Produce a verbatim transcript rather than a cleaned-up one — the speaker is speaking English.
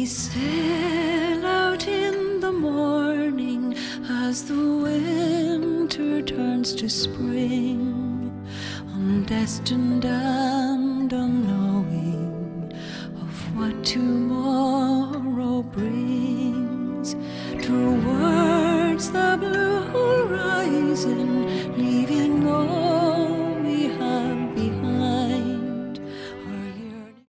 sail out in the morning as the winter turns to spring, undestined and unknowing of what to